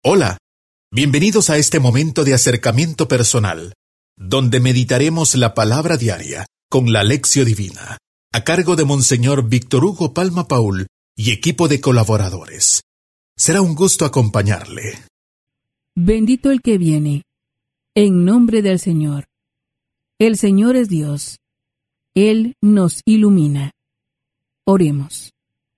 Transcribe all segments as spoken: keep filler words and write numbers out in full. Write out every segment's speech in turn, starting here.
Hola, bienvenidos a este momento de acercamiento personal, donde meditaremos la palabra diaria con la Lección Divina, a cargo de Monseñor Víctor Hugo Palma Paul y equipo de colaboradores. Será un gusto acompañarle. Bendito el que viene, en nombre del Señor. El Señor es Dios. Él nos ilumina. Oremos.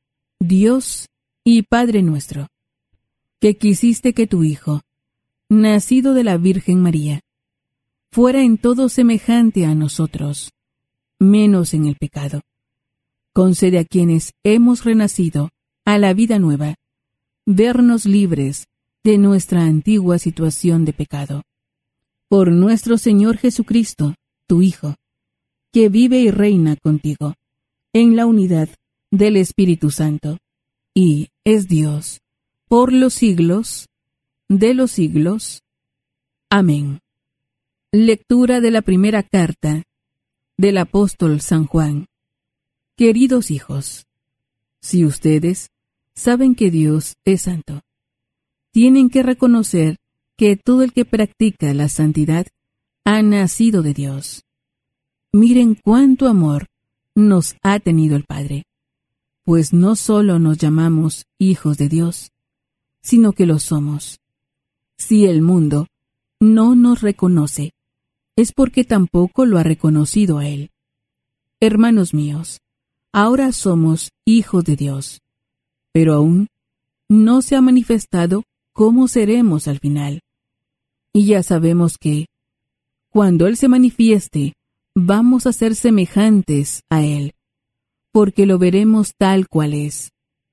Dios y Padre nuestro, que quisiste que tu Hijo, nacido de la Virgen María, fuera en todo semejante a nosotros, menos en el pecado. Concede a quienes hemos renacido a la vida nueva, vernos libres de nuestra antigua situación de pecado. Por nuestro Señor Jesucristo, tu Hijo, que vive y reina contigo, en la unidad del Espíritu Santo, y es Dios, por los siglos de los siglos. Amén. Lectura de la primera carta del apóstol San Juan. Queridos hijos, si ustedes saben que Dios es santo, tienen que reconocer que todo el que practica la santidad ha nacido de Dios. Miren cuánto amor nos ha tenido el Padre, pues no solo nos llamamos hijos de Dios, sino que lo somos. Si el mundo no nos reconoce, es porque tampoco lo ha reconocido a Él. Hermanos míos, ahora somos hijos de Dios, pero aún no se ha manifestado cómo seremos al final. Y ya sabemos que, cuando Él se manifieste, vamos a ser semejantes a Él, porque lo veremos tal cual es.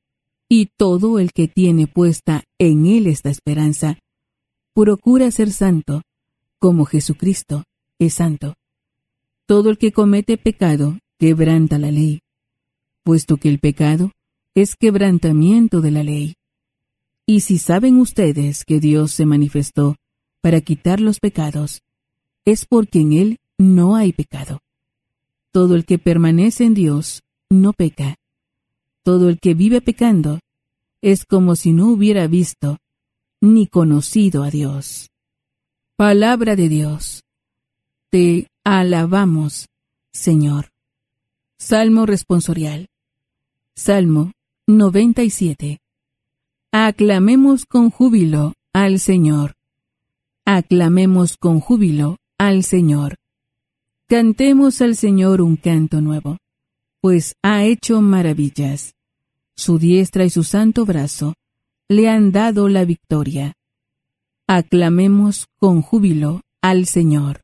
Y todo el que tiene puesta en Él esta esperanza, procura ser santo, como Jesucristo es santo. Todo el que comete pecado quebranta la ley, puesto que el pecado es quebrantamiento de la ley. Y si saben ustedes que Dios se manifestó para quitar los pecados, es porque en Él no hay pecado. Todo el que permanece en Dios no peca. Todo el que vive pecando es como si no hubiera visto ni conocido a Dios. Palabra de Dios. Te alabamos, Señor. Salmo responsorial. Salmo noventa y siete. Aclamemos con júbilo al Señor. Aclamemos con júbilo al Señor. Cantemos al Señor un canto nuevo, pues ha hecho maravillas. Su diestra y su santo brazo le han dado la victoria. Aclamemos con júbilo al Señor.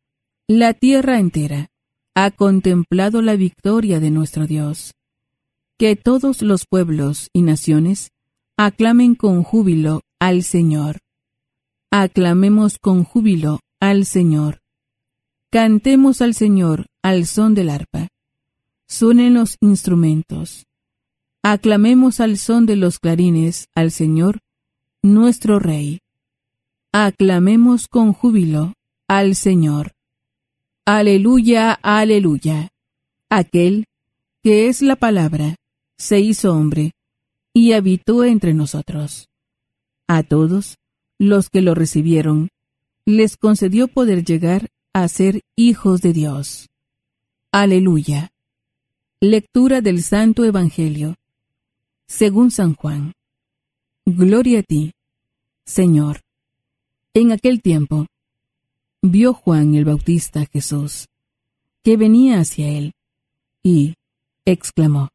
La tierra entera ha contemplado la victoria de nuestro Dios. Que todos los pueblos y naciones aclamen con júbilo al Señor. Aclamemos con júbilo al Señor. Cantemos al Señor al son del arpa. Suenen los instrumentos. Aclamemos al son de los clarines al Señor, nuestro Rey. Aclamemos con júbilo al Señor. Aleluya, aleluya. Aquel que es la palabra se hizo hombre y habitó entre nosotros. A todos los que lo recibieron, les concedió poder llegar a ser hijos de Dios. Aleluya. Lectura del Santo Evangelio según San Juan. Gloria a ti, Señor. En aquel tiempo, vio Juan el Bautista a Jesús, que venía hacia él, y exclamó: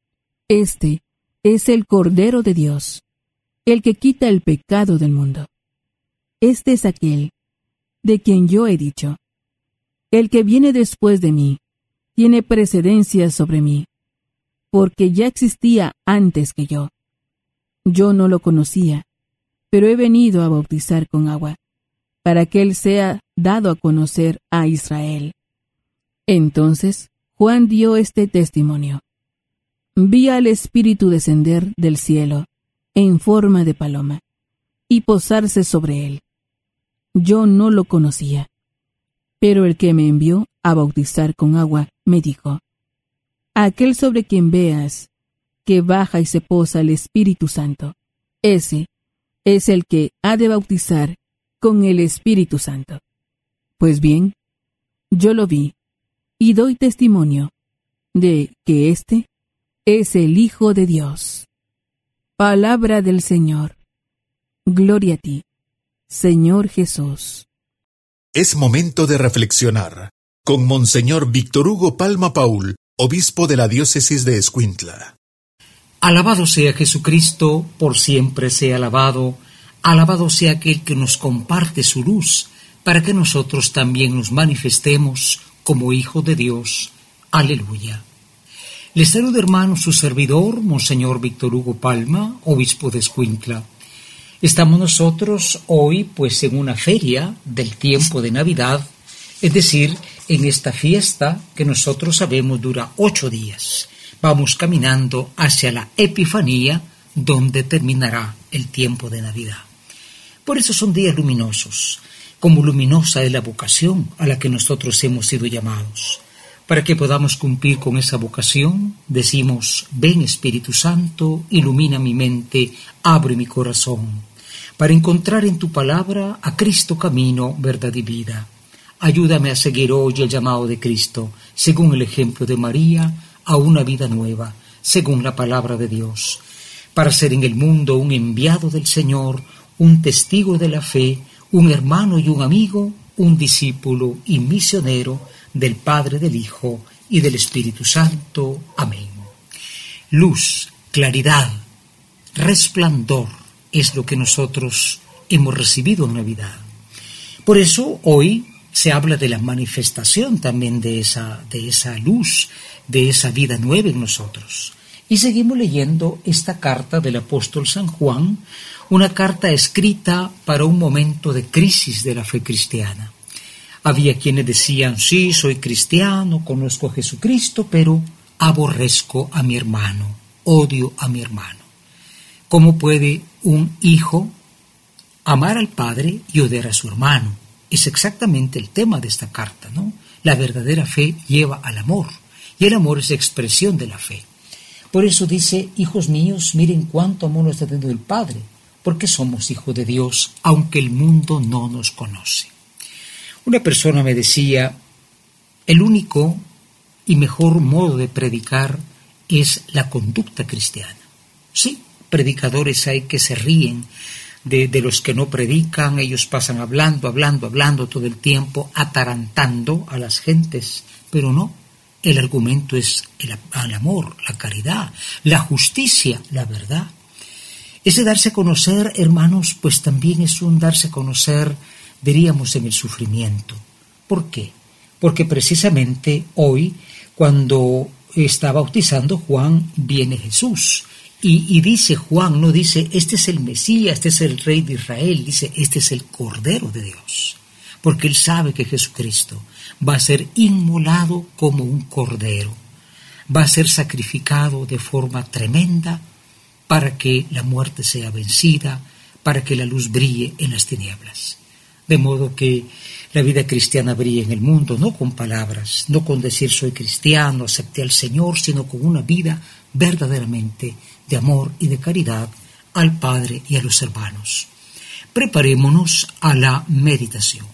Este es el Cordero de Dios, el que quita el pecado del mundo. Este es aquel de quien yo he dicho: El que viene después de mí tiene precedencia sobre mí, porque ya existía antes que yo. Yo no lo conocía, pero he venido a bautizar con agua, para que él sea dado a conocer a Israel. Entonces Juan dio este testimonio: Vi al Espíritu descender del cielo en forma de paloma y posarse sobre él. Yo no lo conocía, pero el que me envió a bautizar con agua me dijo: Aquel sobre quien veas que baja y se posa el Espíritu Santo, ese es el que ha de bautizar con el Espíritu Santo. Pues bien, yo lo vi, y doy testimonio de que éste es el Hijo de Dios. Palabra del Señor. Gloria a ti, Señor Jesús. Es momento de reflexionar con Monseñor Víctor Hugo Palma Paul, obispo de la diócesis de Escuintla. Alabado sea Jesucristo, por siempre sea alabado. Alabado sea aquel que nos comparte su luz, para que nosotros también nos manifestemos como hijos de Dios. Aleluya. Les saluda, hermano, su servidor, Monseñor Víctor Hugo Palma, obispo de Escuintla. Estamos nosotros hoy, pues, en una feria del tiempo de Navidad, es decir, en esta fiesta que nosotros sabemos dura ocho días. Vamos caminando hacia la Epifanía, donde terminará el tiempo de Navidad. Por eso son días luminosos, como luminosa es la vocación a la que nosotros hemos sido llamados. Para que podamos cumplir con esa vocación, decimos: ven Espíritu Santo, ilumina mi mente, abre mi corazón, para encontrar en tu palabra a Cristo camino, verdad y vida. Ayúdame a seguir hoy el llamado de Cristo, según el ejemplo de María, a una vida nueva, según la palabra de Dios, para ser en el mundo un enviado del Señor, un testigo de la fe, un hermano y un amigo, un discípulo y misionero del Padre, del Hijo y del Espíritu Santo. Amén. Luz, claridad, resplandor es lo que nosotros hemos recibido en Navidad. Por eso hoy se habla de la manifestación también de esa, de esa luz, de esa vida nueva en nosotros. Y seguimos leyendo esta carta del apóstol San Juan, una carta escrita para un momento de crisis de la fe cristiana. Había quienes decían: sí, soy cristiano, conozco a Jesucristo, pero aborrezco a mi hermano, odio a mi hermano. ¿Cómo puede un hijo amar al padre y odiar a su hermano? Es exactamente el tema de esta carta, ¿no? La verdadera fe lleva al amor, y el amor es expresión de la fe. Por eso dice: hijos míos, miren cuánto amor nos está dando el Padre, porque somos hijos de Dios, aunque el mundo no nos conoce. Una persona me decía: el único y mejor modo de predicar es la conducta cristiana. Sí, predicadores hay que se ríen de, de los que no predican. Ellos pasan hablando, hablando, hablando todo el tiempo, atarantando a las gentes, pero no. El argumento es el, el amor, la caridad, la justicia, la verdad. Ese darse a conocer, hermanos, pues también es un darse a conocer, diríamos, en el sufrimiento. ¿Por qué? Porque precisamente hoy, cuando está bautizando Juan, viene Jesús. Y, y dice Juan, no dice: este es el Mesías, este es el Rey de Israel, dice: este es el Cordero de Dios. Porque él sabe que Jesucristo va a ser inmolado como un cordero, va a ser sacrificado de forma tremenda para que la muerte sea vencida, para que la luz brille en las tinieblas. De modo que la vida cristiana brille en el mundo, no con palabras, no con decir soy cristiano, acepté al Señor, sino con una vida verdaderamente de amor y de caridad al Padre y a los hermanos. Preparémonos a la meditación.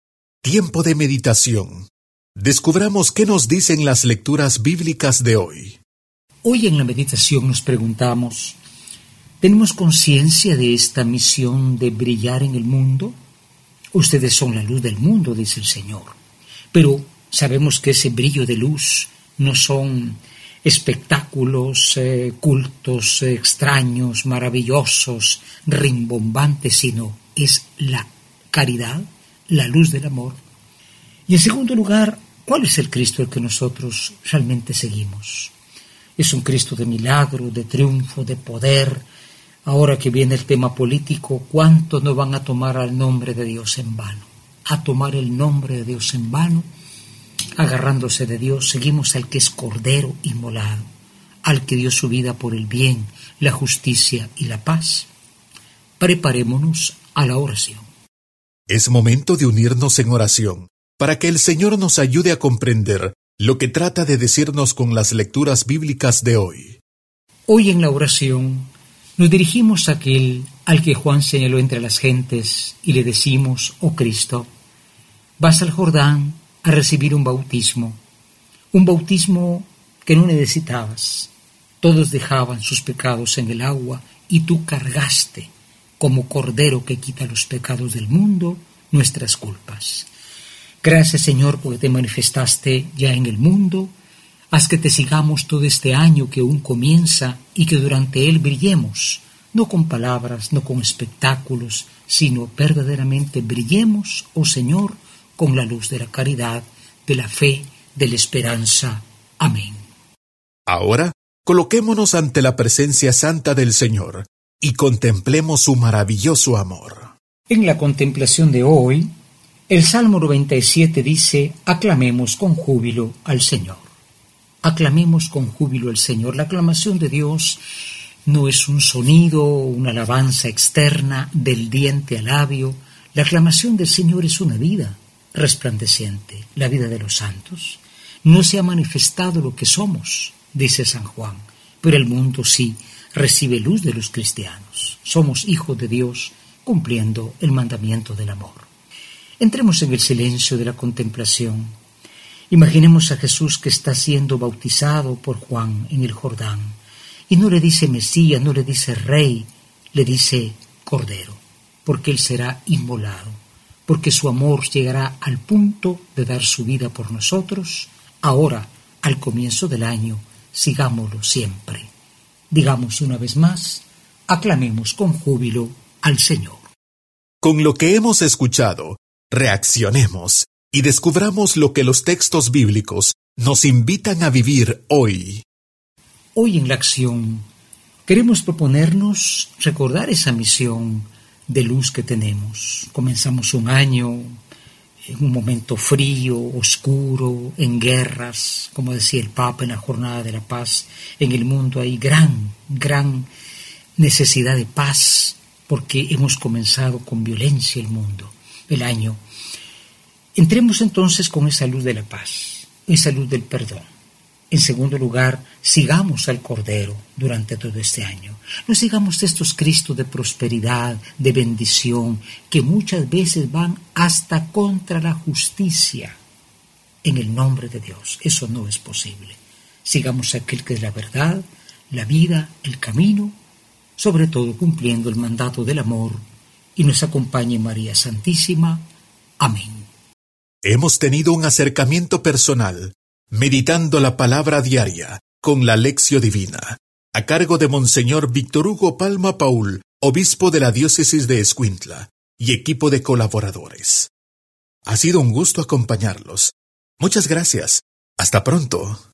Tiempo de meditación. Descubramos qué nos dicen las lecturas bíblicas de hoy. Hoy en la meditación nos preguntamos: ¿tenemos conciencia de esta misión de brillar en el mundo? Ustedes son la luz del mundo, dice el Señor. Pero sabemos que ese brillo de luz no son espectáculos, eh, cultos eh, extraños, maravillosos, rimbombantes, sino es la caridad, la luz del amor. Y en segundo lugar, ¿cuál es el Cristo al que nosotros realmente seguimos? Es un Cristo de milagro, de triunfo, de poder. Ahora que viene el tema político, ¿cuántos no van a tomar al nombre de Dios en vano? A tomar el nombre de Dios en vano, agarrándose de Dios, seguimos al que es Cordero inmolado, al que dio su vida por el bien, la justicia y la paz. Preparémonos a la oración. Es momento de unirnos en oración, para que el Señor nos ayude a comprender lo que trata de decirnos con las lecturas bíblicas de hoy. Hoy en la oración Nos dirigimos a aquel al que Juan señaló entre las gentes y le decimos: oh Cristo, vas al Jordán a recibir un bautismo, un bautismo que no necesitabas. Todos dejaban sus pecados en el agua y tú cargaste, como cordero que quita los pecados del mundo, nuestras culpas. Gracias, Señor, porque te manifestaste ya en el mundo. Haz que te sigamos todo este año que aún comienza y que durante él brillemos, no con palabras, no con espectáculos, sino verdaderamente brillemos, oh Señor, con la luz de la caridad, de la fe, de la esperanza. Amén. Ahora, coloquémonos ante la presencia santa del Señor y contemplemos su maravilloso amor. En la contemplación de hoy, el Salmo noventa y siete dice: aclamemos con júbilo al Señor. Aclamemos con júbilo al Señor. La aclamación de Dios no es un sonido, una alabanza externa del diente al labio. La aclamación del Señor es una vida resplandeciente, la vida de los santos. No se ha manifestado lo que somos, dice San Juan, pero el mundo sí recibe luz de los cristianos. Somos hijos de Dios cumpliendo el mandamiento del amor. Entremos en el silencio de la contemplación. Imaginemos a Jesús que está siendo bautizado por Juan en el Jordán y no le dice Mesías, no le dice Rey, le dice Cordero, porque él será inmolado, porque su amor llegará al punto de dar su vida por nosotros. Ahora, al comienzo del año, sigámoslo siempre. Digamos una vez más: aclamemos con júbilo al Señor. Con lo que hemos escuchado, reaccionemos y descubramos lo que los textos bíblicos nos invitan a vivir hoy. Hoy en la acción queremos proponernos recordar esa misión de luz que tenemos. Comenzamos un año en un momento frío, oscuro, en guerras, como decía el Papa en la Jornada de la Paz. En el mundo hay gran, gran necesidad de paz, porque hemos comenzado con violencia el mundo, el año. Entremos entonces con esa luz de la paz, esa luz del perdón. En segundo lugar, sigamos al Cordero durante todo este año. No sigamos estos Cristos de prosperidad, de bendición, que muchas veces van hasta contra la justicia. En el nombre de Dios, eso no es posible. Sigamos a aquel que es la verdad, la vida, el camino, sobre todo cumpliendo el mandato del amor, y nos acompañe María Santísima. Amén. Hemos tenido un acercamiento personal, meditando la palabra diaria con la Lección Divina, a cargo de Monseñor Víctor Hugo Palma Paul, obispo de la diócesis de Escuintla, y equipo de colaboradores. Ha sido un gusto acompañarlos. Muchas gracias. Hasta pronto.